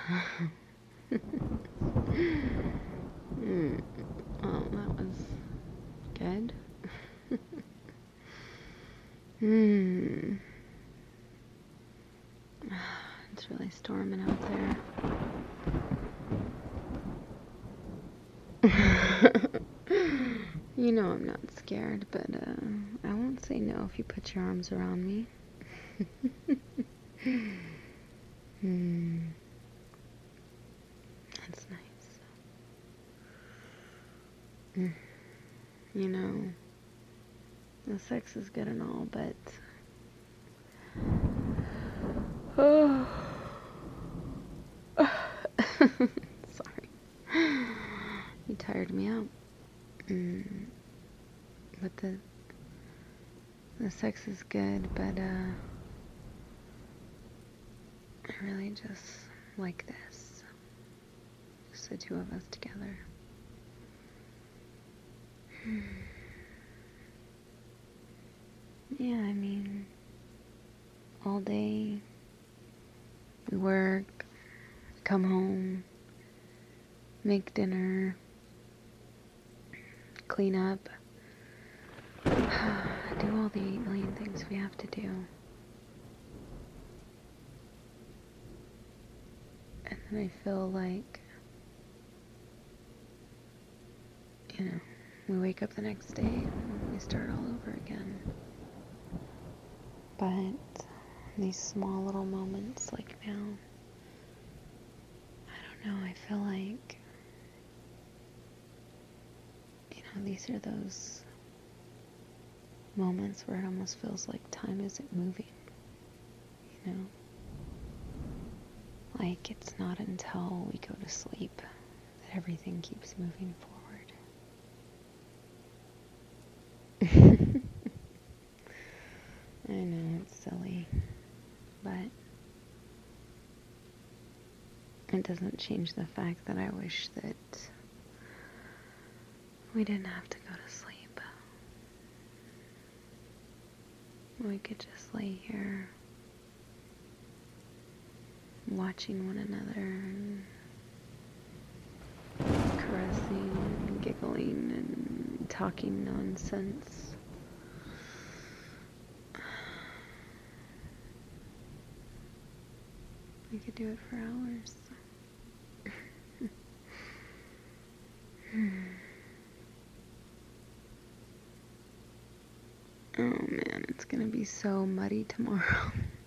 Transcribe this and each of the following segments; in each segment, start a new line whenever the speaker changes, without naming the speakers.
Oh, that was good. Hmm. It's really storming out there. You know I'm not scared, but I won't say no if you put your arms around me. Hmm. That's nice. You know, the sex is good and all, but oh. Sorry. You tired me out. But the sex is good, but I really just like this. Just the two of us together. Yeah, I mean, all day we work, come home, make dinner, clean up, do all the 8 million things we have to do. And then I feel like, you know, we wake up the next day and we start all over again. But these small little moments like now, I don't know, I feel like, you know, these are those moments where it almost feels like time isn't moving, you know? Like it's not until we go to sleep that everything keeps moving forward. I know, it's silly, but it doesn't change the fact that I wish that we didn't have to go to sleep. We could just lay here watching one another and caressing and giggling and talking nonsense. We could do it for hours. Oh man, it's gonna be so muddy tomorrow.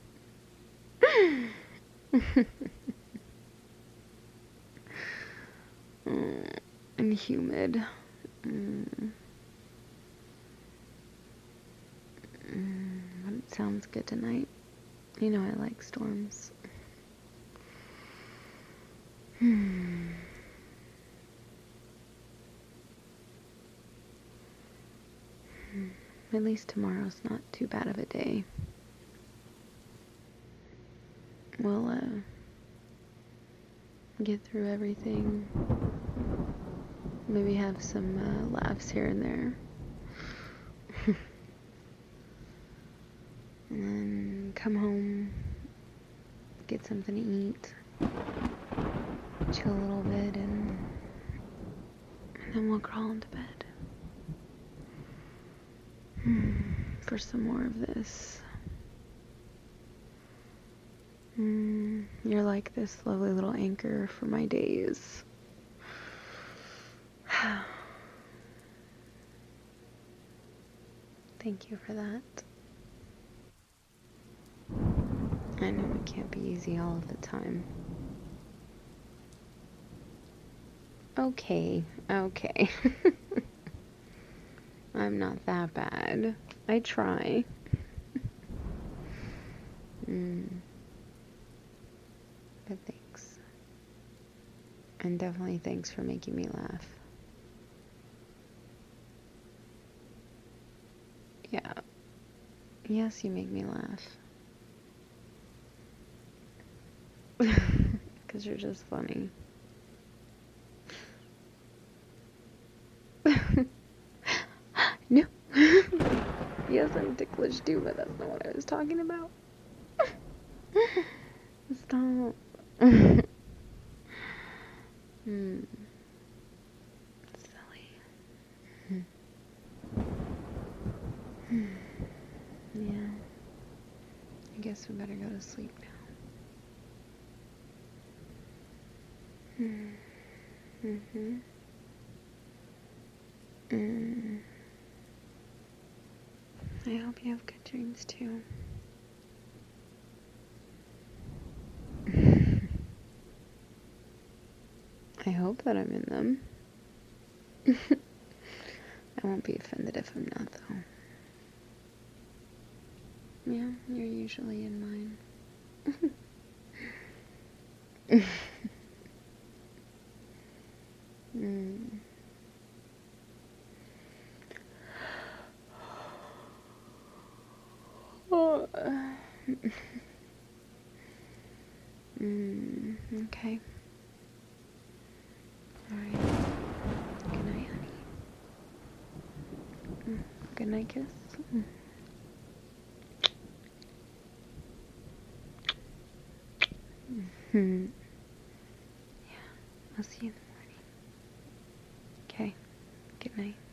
And humid. But it sounds good tonight. You know I like storms. At least tomorrow's not too bad of a day. We'll get through everything. Maybe have some laughs here and there. And then come home, get something to eat, chill a little bit, and then we'll crawl into bed. For some more of this. You're like this lovely little anchor for my days. Thank you for that. I know it can't be easy all of the time. Okay. I'm not that bad. I try. But thanks. And definitely thanks for making me laugh. Yeah. Yes, you make me laugh. Because you're just funny. No. Yes, I'm ticklish too, but that's not what I was talking about. Stop. Hmm. Silly. Yeah. I guess we better go to sleep now. Mm-hmm. Mm. I hope you have good dreams too. I hope that I'm in them. I won't be offended if I'm not, though. Yeah, you're usually in mine. Mm. Oh. Okay. Alright. Good night, honey. Good night, kiss. Yeah. I'll see you in the morning. Okay. Good night.